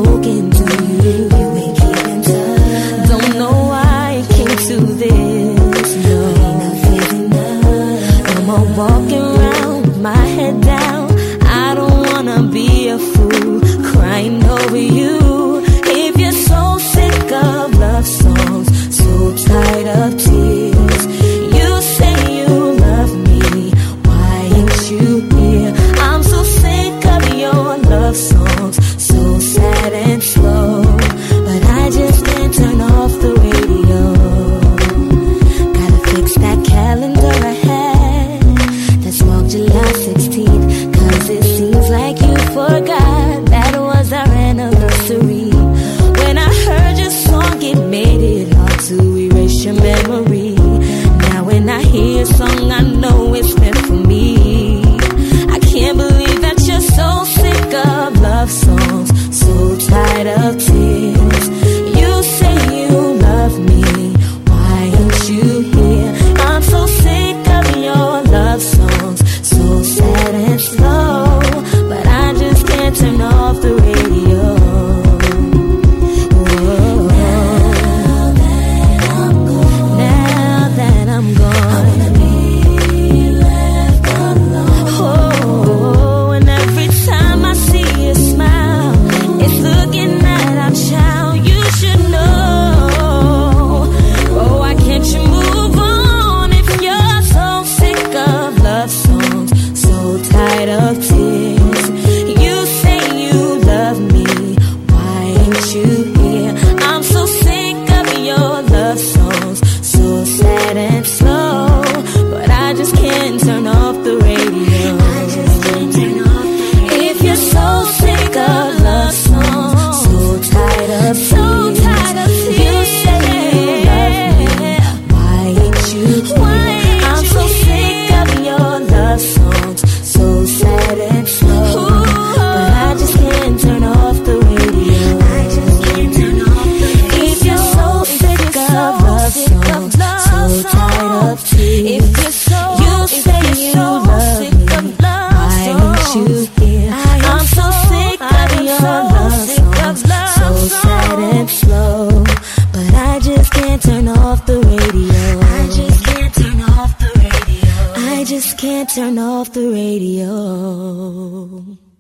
spoken to you. You ain't keeping touch. Don't know why it came to this. No, ain't nothing enough. No more walking around with my head down. I don't wanna be a fool crying over you. If you're so sick of love songs, so tired of tears, you say you love me, why ain't you here? I'm so sick of your love songs, so sad and slow, but I just can't turn off the radio. Gotta fix that calendar ahead that's marked July 16th, 'cause it seems like you forgot that was our anniversary. When I heard your song, it made it hard to erase your memory. Now when I hear your song, I know it's meant for me. I can't believe that you're so sick of love songs, so tired of tears. You say you love me, why ain't you here? I'm so sick of your love songs, so sad and slow, but I just can't turn off the radio. Turn off the radio.